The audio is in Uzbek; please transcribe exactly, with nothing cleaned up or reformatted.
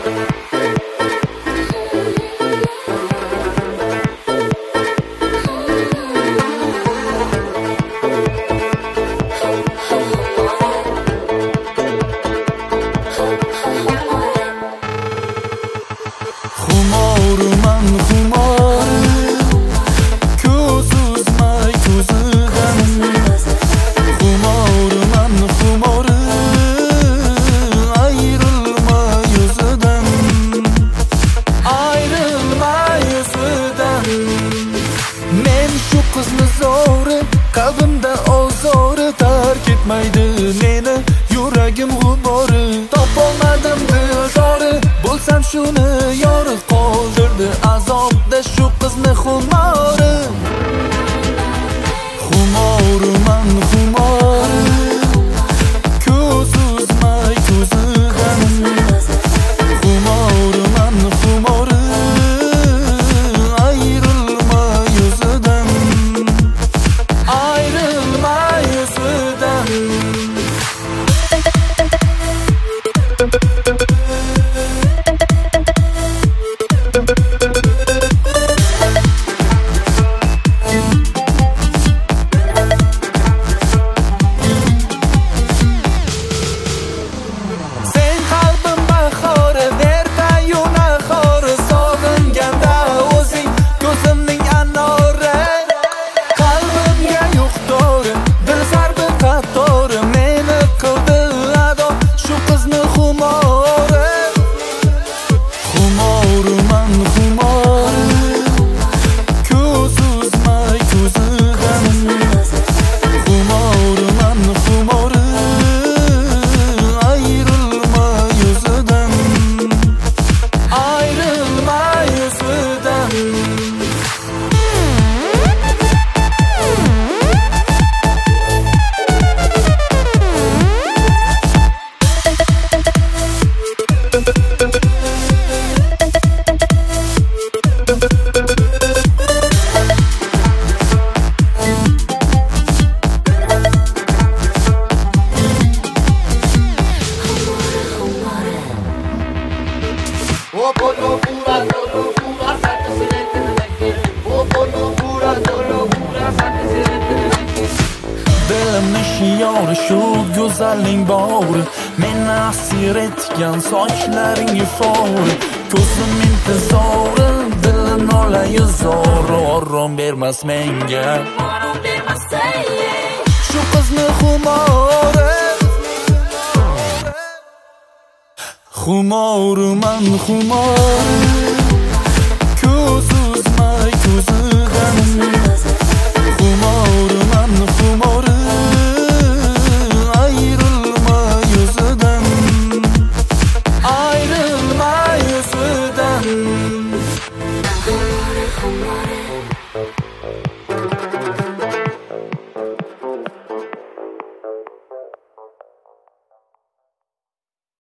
Xumorman xumor, ko'z uzmay ko'zidan. Xumorman xumor, ayrilmay o'zidan. Ayrilmay o'zidan. Men shu qizni zo'ri, qalbimda ozori, tark etmaydi meni yuragim g'ubori. Topolmadim dildori, bo'lsam shuni yori, qoldirdi azobda shu qizni xumori. Xumorman xumor, ko'z uzmay ko'zidan. Xumorman xumor, ayrilmay o'zidan. Ayrilmay o'zidan. Xumorman xumor, ko'z uzmay ko'zidan. Xumorman xumor, ayrilmay o'zidan. Ayrilmay o'zidan. Oh, por locura, por locura, saca silente de aquí. Oh, por locura, por locura, saca silente de aquí. Dilimni shiori shu go'zalning bori, meni asir etgan sochlaring ifori. Ko'zim intizori, dilim olay zori, orom bermas menga. Orom bermas senga. Shu qizni xumori. Xumorman xumor, ko'z